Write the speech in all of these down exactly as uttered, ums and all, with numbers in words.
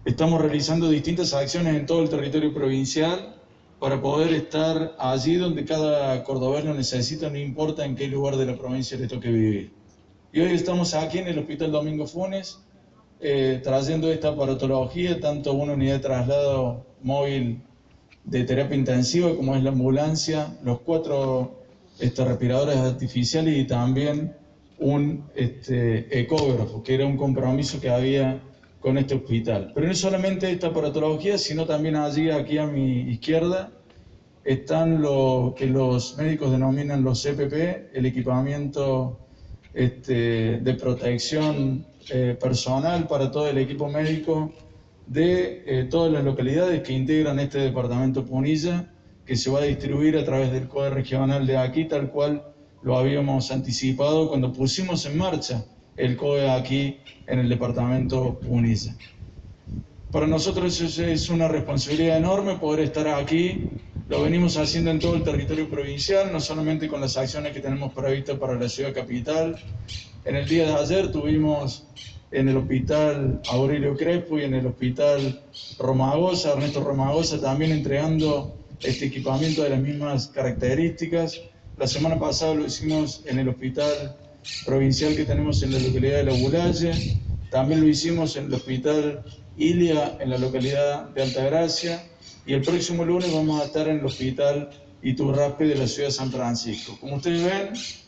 Estamos realizando distintas acciones en todo el territorio provincial para poder estar allí donde cada cordobés lo necesita, no importa en qué lugar de la provincia le toque vivir. Y hoy estamos aquí en el Hospital Domingo Funes, eh, trayendo esta aparatología, tanto una unidad de traslado móvil de terapia intensiva como es la ambulancia, los cuatro este, respiradores artificiales y también un este, ecógrafo, que era un compromiso que había con este hospital. Pero no solamente esta aparatología, sino también allí, aquí a mi izquierda, están lo que los médicos denominan los C P P, el equipamiento este, de protección eh, personal para todo el equipo médico de eh, todas las localidades que integran este departamento Punilla, que se va a distribuir a través del C O E regional de aquí, tal cual lo habíamos anticipado cuando pusimos en marcha el C O E aquí en el departamento Punilla. Para nosotros es una responsabilidad enorme poder estar aquí. Lo venimos haciendo en todo el territorio provincial, no solamente con las acciones que tenemos previstas para la ciudad capital. En el día de ayer tuvimos en el hospital Aurelio Crespo y en el hospital Romagosa, Ernesto Romagosa, también entregando este equipamiento de las mismas características. La semana pasada lo hicimos en el hospital provincial que tenemos en la localidad de La Bulaye. También lo hicimos en el hospital Ilia, en la localidad de Altagracia. Y el próximo lunes vamos a estar en el hospital Iturraspe de la ciudad de San Francisco. Como ustedes ven,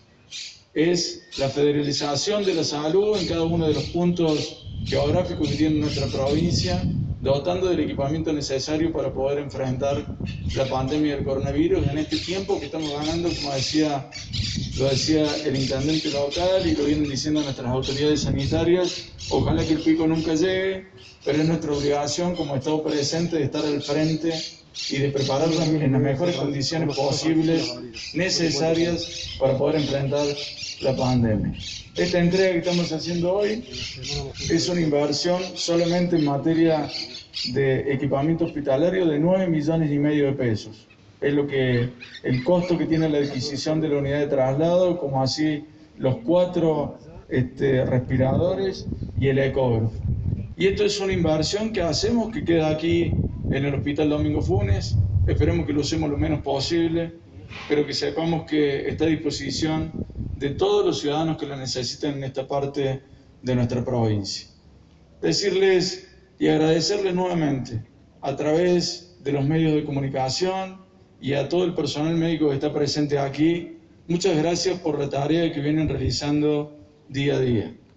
es la federalización de la salud en cada uno de los puntos geográficos que tiene nuestra provincia, dotando del equipamiento necesario para poder enfrentar la pandemia del coronavirus en este tiempo que estamos ganando, como decía, lo decía el intendente local y lo vienen diciendo nuestras autoridades sanitarias. Ojalá que el pico nunca llegue, pero es nuestra obligación como Estado presente de estar al frente y de prepararnos en las mejores condiciones posibles, necesarias para poder enfrentar la pandemia. Esta entrega que estamos haciendo hoy es una inversión solamente en materia de equipamiento hospitalario de nueve millones y medio de pesos. Es lo que, el costo que tiene la adquisición de la unidad de traslado, como así los cuatro este, respiradores y el ecógrafo. Y esto es una inversión que hacemos, que queda aquí en el Hospital Domingo Funes. Esperemos que lo usemos lo menos posible, pero que sepamos que está a disposición de todos los ciudadanos que lo necesiten en esta parte de nuestra provincia. Decirles y agradecerles nuevamente a través de los medios de comunicación y a todo el personal médico que está presente aquí, muchas gracias por la tarea que vienen realizando día a día.